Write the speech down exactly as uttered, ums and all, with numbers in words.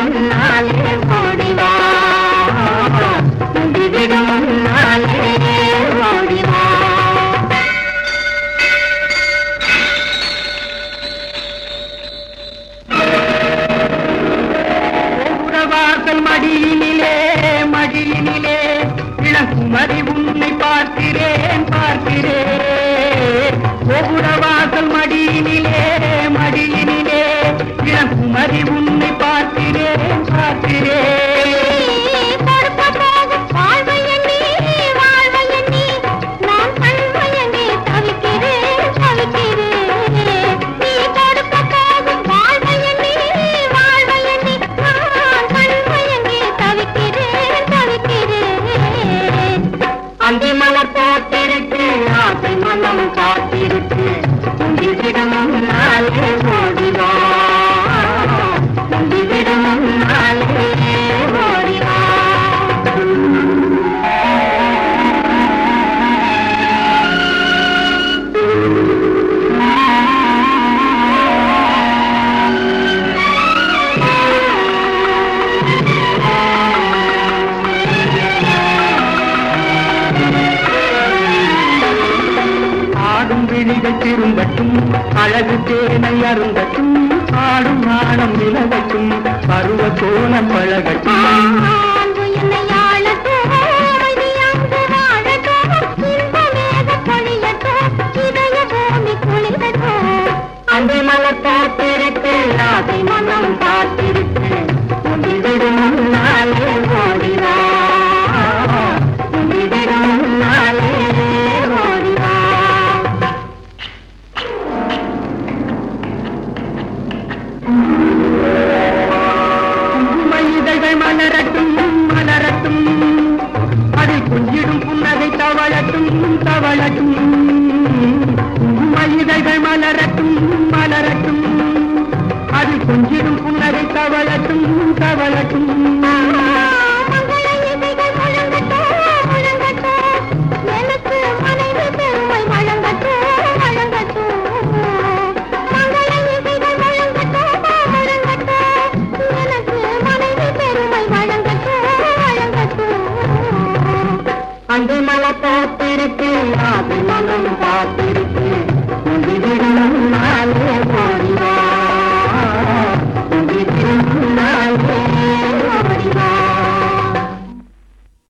முன்னாலே ஓடிவா முடிவிடும் முன்னாலே ஓடிவா. வாசல் மடியினிலே மடியினிலே இளங்குமரி உன்னை பார்க்கிறேன் பார்க்கிறேன். கோபுர வாசல் மடியினிலே மடியினிலே இளங்குமரி உன்னை பார்க்கிறேன் பார்க்கிறேன். அந்தி மலர் போட்டிருக்கு ஆசை மனம் காத்திருக்கு முடிவிடும் நாளே ஓடிவா முடிவிடும் நாளே ஓடிவா. விழிகள் திரும்பட்டும் அழகு தேனை அருந்தட்டும் ஆடும் நாணம் விலகட்டும் பருவ கோணம் பழகட்டும். அந்த மலர் பார்த்திருக்கு ஆசை மனம் பார்த்திருக்கு முடிவிடும் நாளே ஓடிவா முடிவிடும் நாளே ஓடிவா. மனிதர்கள் மலரட்டும் மலரட்டும் அதில் கொஞ்சிடும் புன்னகை தவழட்டும் தவழட்டும். மனிதர்கள் மலரட்டும் மலரட்டும் அதில் கொஞ்சிடும் புன்னகை தவழட்டும் தவழட்டும். அந்த மலை பார்த்திருக்கு அது மனம் பார்த்து